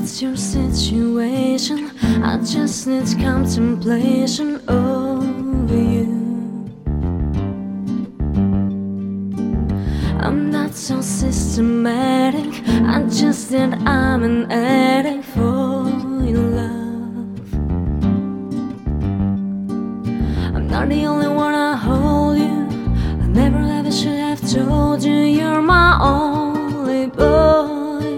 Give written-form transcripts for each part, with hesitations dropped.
What's your situation? I just need contemplation over you. I'm not so systematic, I just that I'm an addict for your love. I'm not the only one I hold you. I never ever should have told you you're my only boy.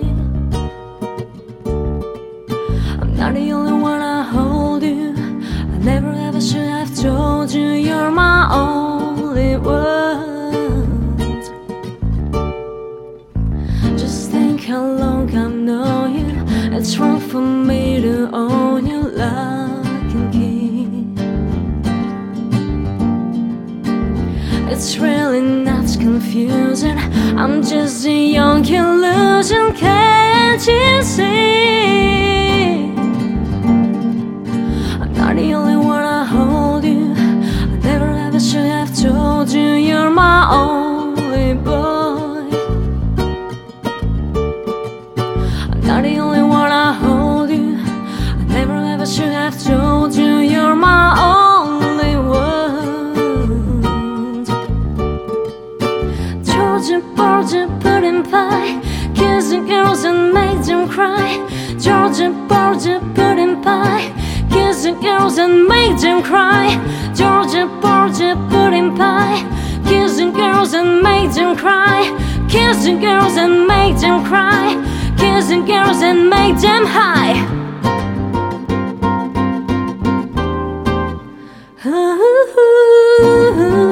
I'm not the only one I hold you. I never ever should have told you you're my only world. Just think how long I've known you. It's wrong for me to own you lock and key. It's really not confusing, I'm just a young illusion, can't you see? I'm not the only one I hold you. I never ever should have told you you're my only boy. I'm not the only one I hold you. I never ever should have told you you're my only world. Georgia, Georgia, pudding pie, kissing girls and make them cry. Georgia, Georgia, pudding pie, kissing girls and make them cry. Georgia, Georgia, pudding pie, kissing girls and make them cry. Kissing girls and make them cry. Kissing girls and make them high. Ooh.